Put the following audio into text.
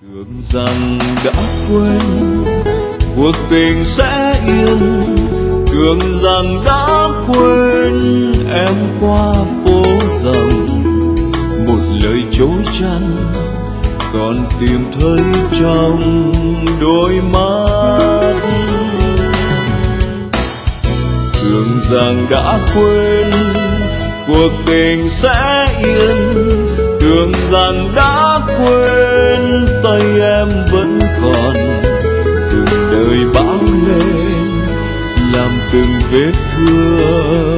Tưởng rằng đã quên cuộc tình sẽ yên, tưởng rằng đã quên em qua phố rộng, một lời chối chăn còn tìm thấy trong đôi mắt. Tưởng rằng đã quên cuộc tình sẽ yên, tưởng rằng đã quên tay em vẫn còn, dừng đời bão lên làm từng vết thương.